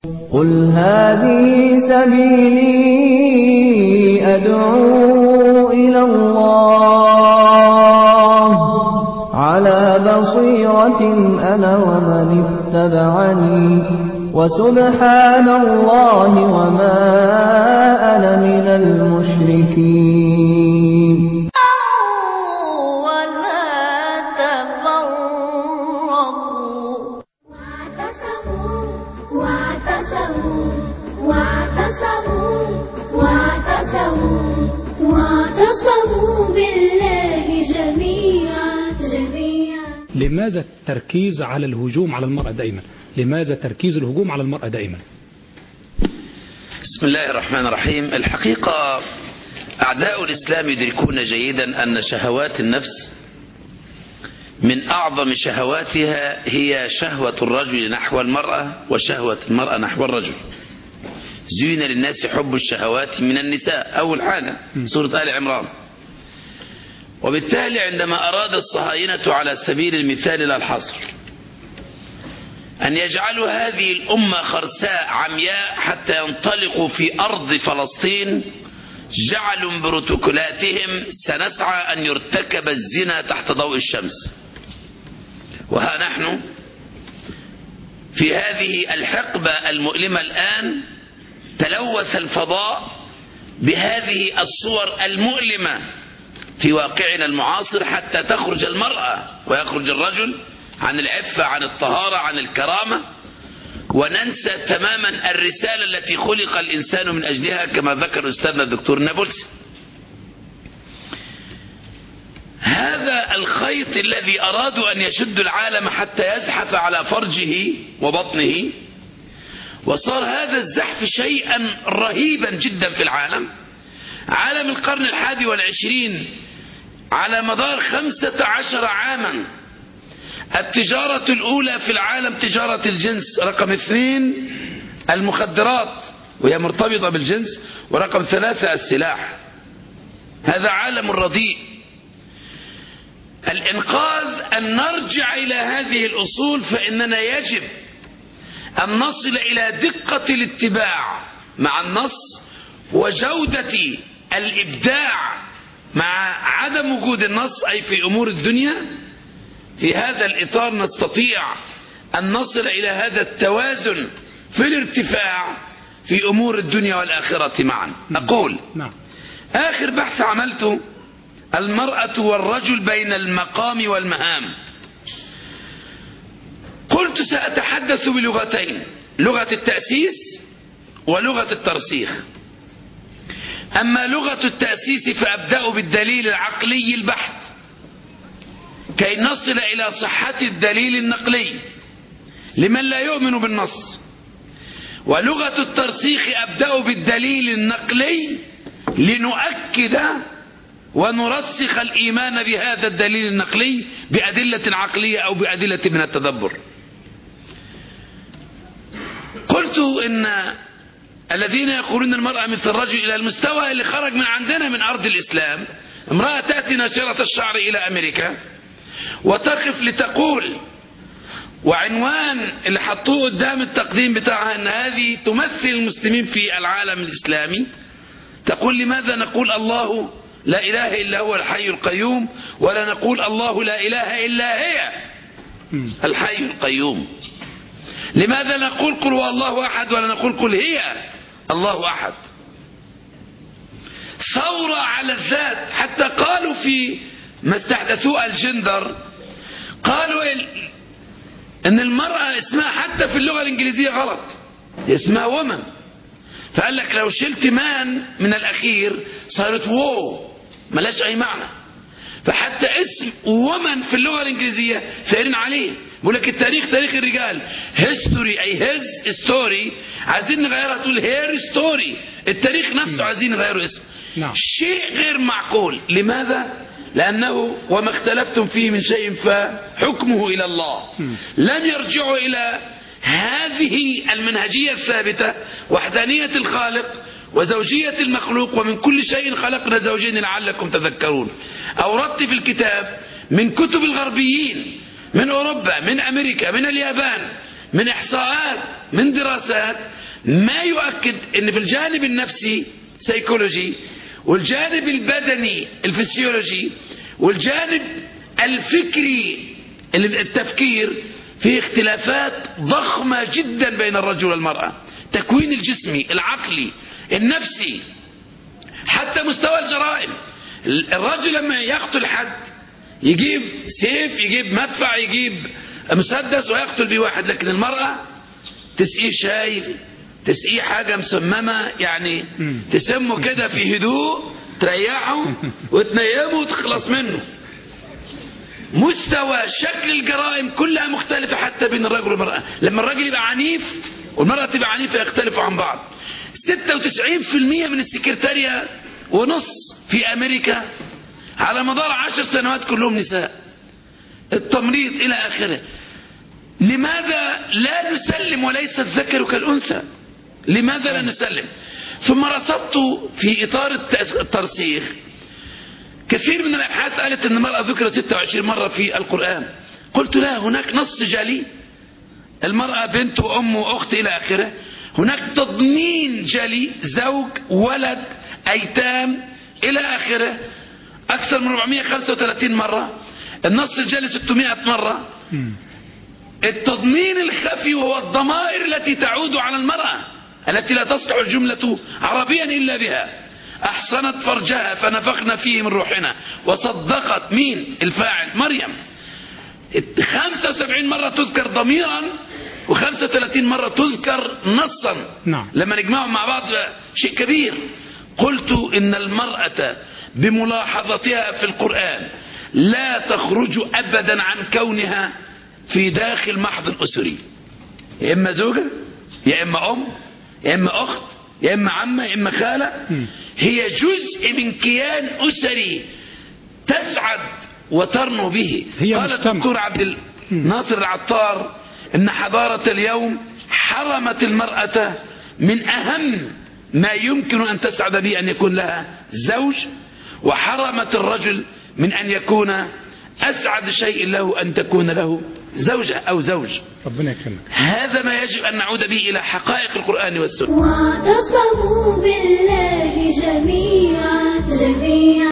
قل هذه سبيلي أدعو إلى الله على بصيرة أنا ومن اتبعني وسبحان الله وما أنا من المشركين. لماذا التركيز على الهجوم على المرأة دائما؟ لماذا تركيز الهجوم على المرأة دائما؟ بسم الله الرحمن الرحيم. الحقيقة أعداء الإسلام يدركون جيدا أن شهوات النفس من أعظم شهواتها هي شهوة الرجل نحو المرأة وشهوة المرأة نحو الرجل. زين للناس حب الشهوات من النساء، أول حاجة سورة آل عمران. وبالتالي عندما أراد الصهاينة على سبيل المثال لا الحصر أن يجعلوا هذه الأمة خرساء عمياء حتى ينطلقوا في أرض فلسطين، جعلوا من بروتوكولاتهم سنسعى أن يرتكب الزنا تحت ضوء الشمس. وها نحن في هذه الحقبة المؤلمة الآن تلوث الفضاء بهذه الصور المؤلمة في واقعنا المعاصر، حتى تخرج المرأة ويخرج الرجل عن العفة، عن الطهارة، عن الكرامة، وننسى تماما الرسالة التي خلق الإنسان من أجلها كما ذكر أستاذنا الدكتور النابلسي. هذا الخيط الذي أرادوا أن يشدوا العالم حتى يزحف على فرجه وبطنه، وصار هذا الزحف شيئا رهيبا جدا في العالم. عالم القرن 21 على مدار 15 عاما التجارة الأولى في العالم تجارة الجنس، رقم 2 المخدرات وهي مرتبطة بالجنس، ورقم 3 السلاح. هذا عالم رديء. الإنقاذ أن نرجع إلى هذه الأصول، فإننا يجب أن نصل إلى دقة الاتباع مع النص وجودة الإبداع مع عدم وجود النص، أي في أمور الدنيا. في هذا الإطار نستطيع أن نصل إلى هذا التوازن في الارتفاع في أمور الدنيا والآخرة معا. أقول آخر بحث عملته المرأة والرجل بين المقام والمهام. قلت سأتحدث بلغتين، لغة التأسيس ولغة الترسيخ. أما لغة التأسيس فأبدأ بالدليل العقلي البحت كي نصل إلى صحة الدليل النقلي لمن لا يؤمن بالنص، ولغة الترسيخ أبدأ بالدليل النقلي لنؤكد ونرسخ الإيمان بهذا الدليل النقلي بأدلة عقلية أو بأدلة من التدبر. قلت إن الذين يقولون المرأة مثل الرجل إلى المستوى اللي خرج من عندنا من أرض الإسلام، امرأة تأتي ناشرة الشعر إلى أمريكا وتقف لتقول، وعنوان اللي حطوه قدام التقديم بتاعها أن هذه تمثل المسلمين في العالم الإسلامي، تقول لماذا نقول الله لا إله إلا هو الحي القيوم، ولا نقول الله لا إله إلا هي الحي القيوم؟ لماذا نقول قل هو الله أحد ولا نقول قل هي الله أحد؟ ثورة على الذات. حتى قالوا في ما استحدثوه الجندر، قالوا ان المرأة اسمها حتى في اللغة الانجليزية غلط، اسمها ومن. فقال لك لو شلت مان من الاخير صارت وو، ملاش اي معنى. فحتى اسم ومن في اللغة الانجليزية فارين عليه. بقول لك التاريخ تاريخ الرجال، هيستوري اي هيز ستوري، عايزين نغيرها تقول هير ستوري. التاريخ نفسه عايزين نغيره اسم. شيء غير معقول. لماذا؟ لأنه وما اختلفتم فيه من شيء فحكمه إلى الله. لم يرجعوا إلى هذه المنهجية الثابتة، وحدانية الخالق وزوجية المخلوق، ومن كل شيء خلقنا زوجين لعلكم تذكرون. أوردت في الكتاب من كتب الغربيين، من أوروبا، من أمريكا، من اليابان، من إحصاءات من دراسات ما يؤكد أن في الجانب النفسي سيكولوجي، والجانب البدني الفسيولوجي، والجانب الفكري التفكير، في اختلافات ضخمة جدا بين الرجل والمرأة. تكوين الجسمي، العقلي، النفسي، حتى مستوى الجرائم. الرجل لما يقتل حد يجيب سيف، يجيب مدفع، يجيب مسدس ويقتل به واحد، لكن المرأة تسقيه شاي، تسقيه حاجة مسممة، يعني تسمه كده في هدوء، تريحه وتنيمه وتخلص منه. مستوى شكل الجرائم كلها مختلفة حتى بين الرجل والمرأة. لما الرجل يبقى عنيف والمرأة تبقى عنيفة يختلفوا عن بعض. 96% من السكرتارية ونص في أمريكا على مدار 10 سنوات كلهم نساء. التمريض إلى آخره. لماذا لا نسلم وليس الذكر كالأنثى؟ لماذا لا نسلم؟ ثم رصدت في إطار الترسيخ كثير من الأبحاث قالت أن المرأة ذكرت 26 مرة في القرآن. قلت لا، هناك نص جلي، المرأة بنت وأم وأخت إلى آخره. هناك تضمين جلي، زوج، ولد، أيتام إلى آخره، أكثر من 435 مرة. النص الجلي 600 مرة. التضمين الخفي وهو الضمائر التي تعود على المرأة التي لا تصلح الجملة عربيا إلا بها. أحصنت فرجها فنفخنا فيه من روحنا وصدقت مين؟ الفاعل مريم. 75 مرة تذكر ضميرا و35 مرة تذكر نصا. نعم. لما نجمعهم مع بعض شيء كبير. قلت إن المرأة بملاحظتها في القرآن لا تخرج أبدا عن كونها في داخل محضن أسري، يا إما زوجة، يا إما أم، يا إما أخت، يا إما عمة، يا إما خالة. هي جزء من كيان أسري تسعد وترنو به. قال الدكتور عبد الناصر العطار إن حضارة اليوم حرمت المرأة من أهم ما يمكن أن تسعد به أن يكون لها زوج، وحرمت الرجل من أن يكون أسعد شيء له أن تكون له زوجة أو زوج. ربنا يكرمك. هذا ما يجب أن نعود به إلى حقائق القرآن والسنة. واعتصموا بالله جميعا